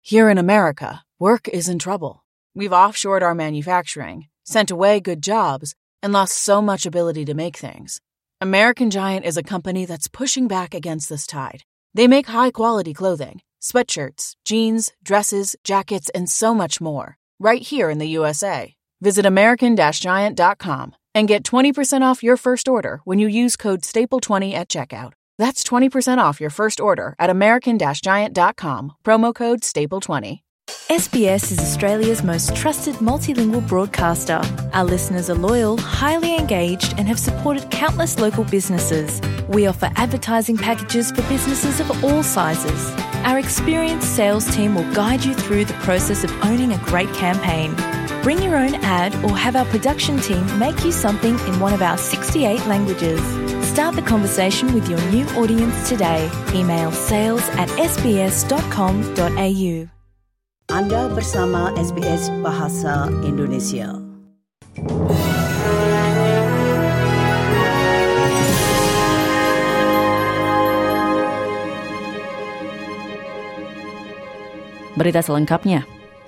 Here in America, work is in trouble. We've offshored our manufacturing, sent away good jobs, and lost so much ability to make things. American Giant is a company that's pushing back against this tide. They make high-quality clothing, sweatshirts, jeans, dresses, jackets, and so much more, right here in the USA. Visit American-Giant.com and get 20% off your first order when you use code STAPLE20 at checkout. That's 20% off your first order at American-Giant.com, promo code STAPLE20. SBS is Australia's most trusted multilingual broadcaster. Our listeners are loyal, highly engaged, and have supported countless local businesses. We offer advertising packages for businesses of all sizes. Our experienced sales team will guide you through the process of owning a great campaign. Bring your own ad or have our production team make you something in one of our 68 languages. Start the conversation with your new audience today. Email sales@sbs.com.au. Anda bersama SBS Bahasa Indonesia. Berita selengkapnya.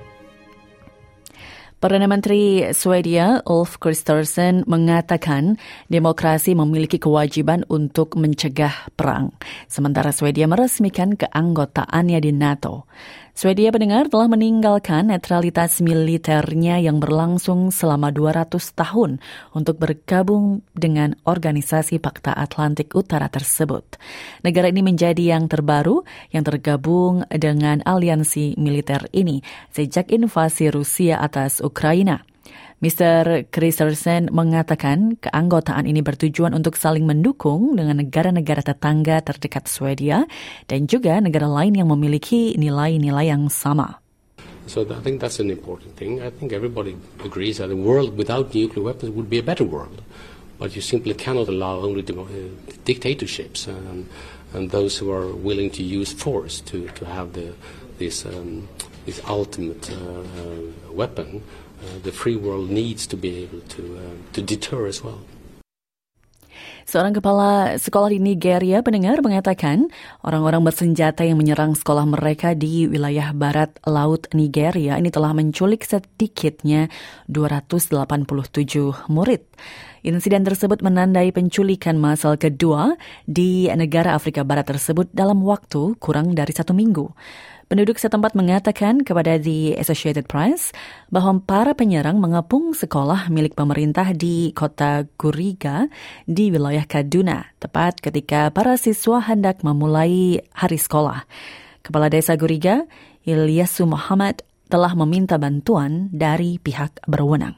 Perdana Menteri Swedia Ulf Kristersson mengatakan demokrasi memiliki kewajiban untuk mencegah perang, sementara Swedia meresmikan keanggotaannya di NATO. Swedia pendengar telah meninggalkan netralitas militernya yang berlangsung selama 200 tahun untuk bergabung dengan Organisasi Pakta Atlantik Utara tersebut. Negara ini menjadi yang terbaru yang tergabung dengan aliansi militer ini sejak invasi Rusia atas Ukraina. Mr. Kristersson mengatakan keanggotaan ini bertujuan untuk saling mendukung dengan negara-negara tetangga terdekat Swedia dan juga negara lain yang memiliki nilai-nilai yang sama. So I think that's an important thing. I think everybody agrees that a world without nuclear weapons would be a better world. But you simply cannot allow only dictatorships and those who are willing to use force to have this ultimate weapon. The free world needs to be able to deter as well. Seorang kepala sekolah di Nigeria pendengar mengatakan orang-orang bersenjata yang menyerang sekolah mereka di wilayah barat laut Nigeria ini telah menculik sedikitnya 287 murid. Insiden tersebut menandai penculikan massal kedua di negara Afrika Barat tersebut dalam waktu kurang dari 1 minggu. Penduduk setempat mengatakan kepada The Associated Press bahwa para penyerang mengepung sekolah milik pemerintah di kota Kuriga di wilayah Kaduna, tepat ketika para siswa hendak memulai hari sekolah. Kepala Desa Kuriga, Ilyasu Muhammad, telah meminta bantuan dari pihak berwenang.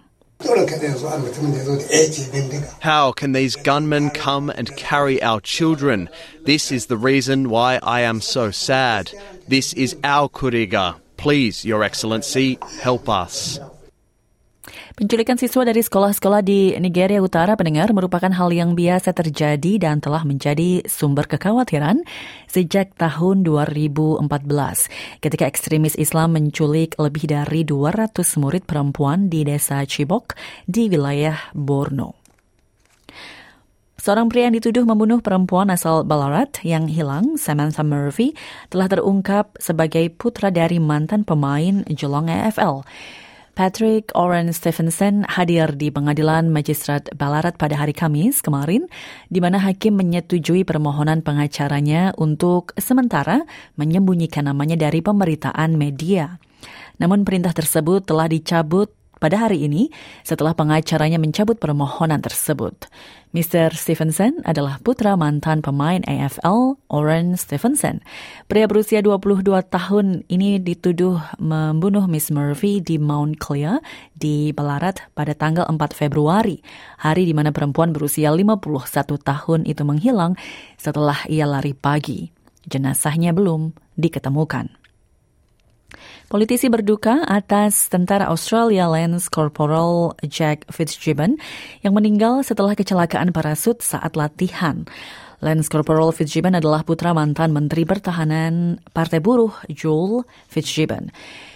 How can these gunmen come and carry our children? This is the reason why I am so sad. This is our Kuriga. Please, Your Excellency, help us. Penculikan siswa dari sekolah-sekolah di Nigeria Utara pendengar merupakan hal yang biasa terjadi dan telah menjadi sumber kekhawatiran sejak tahun 2014 ketika ekstremis Islam menculik lebih dari 200 murid perempuan di desa Chibok di wilayah Borno. Seorang pria yang dituduh membunuh perempuan asal Ballarat yang hilang, Samantha Murphy, telah terungkap sebagai putra dari mantan pemain Geelong AFL. Patrick Oren Stephenson hadir di pengadilan Magistrat Ballarat pada hari Kamis kemarin, di mana hakim menyetujui permohonan pengacaranya untuk sementara menyembunyikan namanya dari pemberitaan media. Namun perintah tersebut telah dicabut pada hari ini setelah pengacaranya mencabut permohonan tersebut. Mr. Stephenson adalah putra mantan pemain AFL, Oren Stephenson. Pria berusia 22 tahun ini dituduh membunuh Miss Murphy di Mount Clear di Ballarat pada tanggal 4 Februari, hari di mana perempuan berusia 51 tahun itu menghilang setelah ia lari pagi. Jenazahnya belum diketemukan. Politisi berduka atas tentara Australia Lance Corporal Jack Fitzgibbon yang meninggal setelah kecelakaan parasut saat latihan. Lance Corporal Fitzgibbon adalah putra mantan Menteri Pertahanan Partai Buruh Joel Fitzgibbon.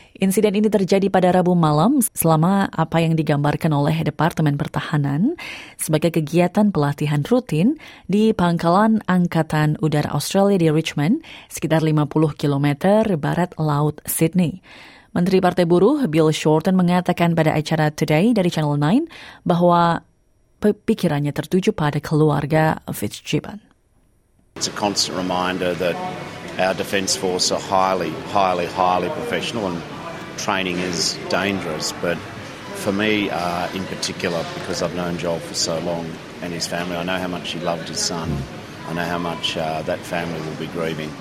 Insiden ini terjadi pada Rabu malam selama apa yang digambarkan oleh Departemen Pertahanan sebagai kegiatan pelatihan rutin di Pangkalan Angkatan Udara Australia di Richmond, sekitar 50 km barat laut Sydney. Menteri Partai Buruh Bill Shorten mengatakan pada acara Today dari Channel 9 bahwa pikirannya tertuju pada keluarga Fitzgibbon. It's a constant reminder that our Defence Force are highly professional and training is dangerous, but for me in particular, because I've known Joel for so long and his family, I know how much he loved his son. I know how much that family will be grieving.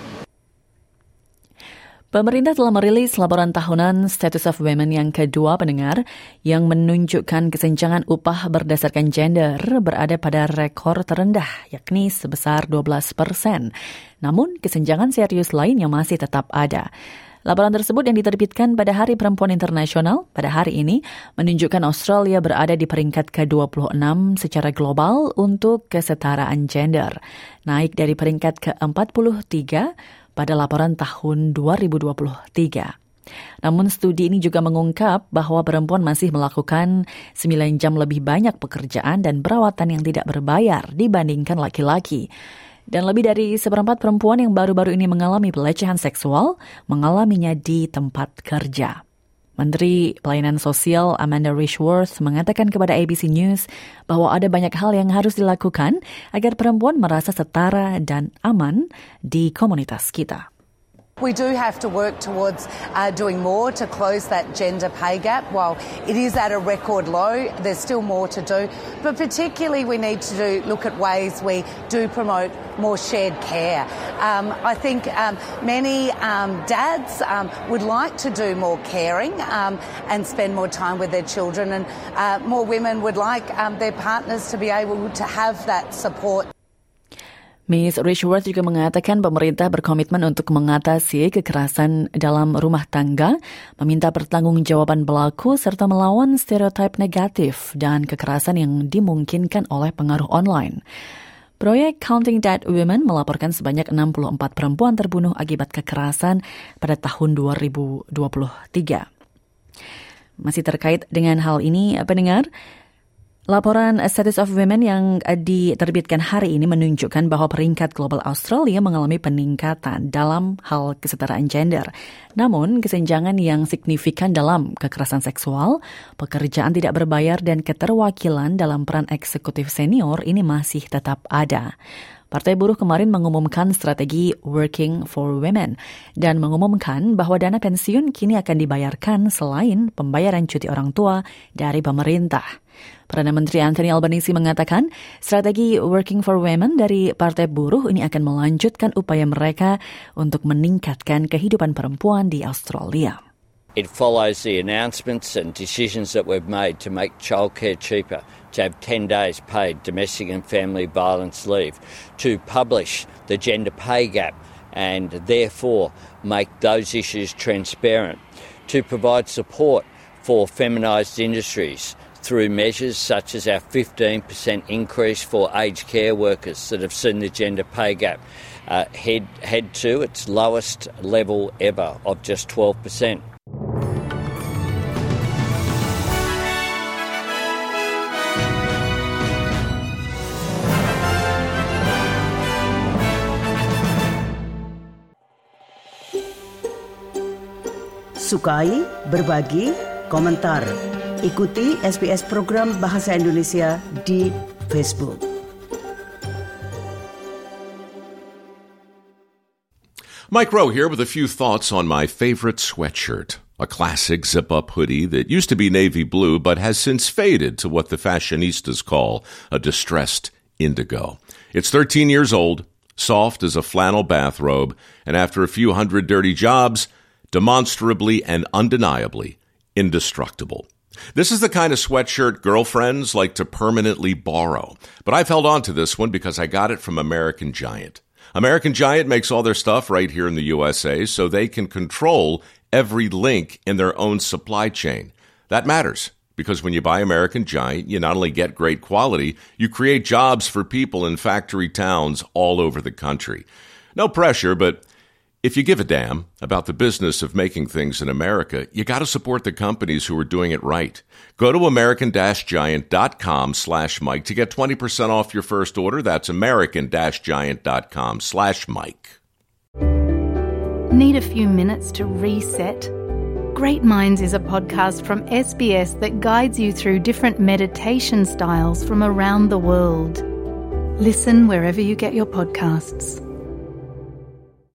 Pemerintah telah merilis laporan tahunan Status of Women yang kedua pendengar yang menunjukkan kesenjangan upah berdasarkan gender berada pada rekor terendah, yakni sebesar 12%. Namun, kesenjangan serius lain yang masih tetap ada. Laporan tersebut yang diterbitkan pada Hari Perempuan Internasional pada hari ini menunjukkan Australia berada di peringkat ke-26 secara global untuk kesetaraan gender, naik dari peringkat ke-43 pada laporan tahun 2023. Namun studi ini juga mengungkap bahwa perempuan masih melakukan 9 jam lebih banyak pekerjaan dan perawatan yang tidak berbayar dibandingkan laki-laki. Dan lebih dari seperempat perempuan yang baru-baru ini mengalami pelecehan seksual mengalaminya di tempat kerja. Menteri Pelayanan Sosial Amanda Rishworth mengatakan kepada ABC News bahwa ada banyak hal yang harus dilakukan agar perempuan merasa setara dan aman di komunitas kita. We do have to work towards doing more to close that gender pay gap. While it is at a record low, there's still more to do. But particularly we need to look at ways we do promote more shared care. I think many dads would like to do more caring and spend more time with their children, and more women would like their partners to be able to have that support. Ms. Rishworth juga mengatakan pemerintah berkomitmen untuk mengatasi kekerasan dalam rumah tangga, meminta pertanggungjawaban pelaku serta melawan stereotip negatif dan kekerasan yang dimungkinkan oleh pengaruh online. Proyek Counting Dead Women melaporkan sebanyak 64 perempuan terbunuh akibat kekerasan pada tahun 2023. Masih terkait dengan hal ini, pendengar, laporan Status of Women yang diterbitkan hari ini menunjukkan bahwa peringkat global Australia mengalami peningkatan dalam hal kesetaraan gender. Namun, kesenjangan yang signifikan dalam kekerasan seksual, pekerjaan tidak berbayar, dan keterwakilan dalam peran eksekutif senior ini masih tetap ada. Partai Buruh kemarin mengumumkan strategi Working for Women dan mengumumkan bahwa dana pensiun kini akan dibayarkan selain pembayaran cuti orang tua dari pemerintah. Perdana Menteri Anthony Albanese mengatakan strategi Working for Women dari Partai Buruh ini akan melanjutkan upaya mereka untuk meningkatkan kehidupan perempuan di Australia. It follows the announcements and decisions that we've made to make childcare cheaper, to have 10 days paid domestic and family violence leave, to publish the gender pay gap and therefore make those issues transparent, to provide support for feminised industries through measures such as our 15% increase for aged care workers that have seen the gender pay gap head to its lowest level ever of just 12%. Sukai, berbagi, komentar. Ikuti SBS program Bahasa Indonesia di Facebook. Mike Rowe here with a few thoughts on my favorite sweatshirt. A classic zip-up hoodie that used to be navy blue but has since faded to what the fashionistas call a distressed indigo. It's 13 years old, soft as a flannel bathrobe, and after a few hundred dirty jobs, demonstrably and undeniably indestructible. This is the kind of sweatshirt girlfriends like to permanently borrow. But I've held on to this one because I got it from American Giant. American Giant makes all their stuff right here in the USA so they can control every link in their own supply chain. That matters because when you buy American Giant, you not only get great quality, you create jobs for people in factory towns all over the country. No pressure, but If you give a damn about the business of making things in America, you got to support the companies who are doing it right. Go to american-giant.com/Mike to get 20% off your first order. That's american-giant.com/Mike. Need a few minutes to reset? Great Minds is a podcast from SBS that guides you through different meditation styles from around the world. Listen wherever you get your podcasts.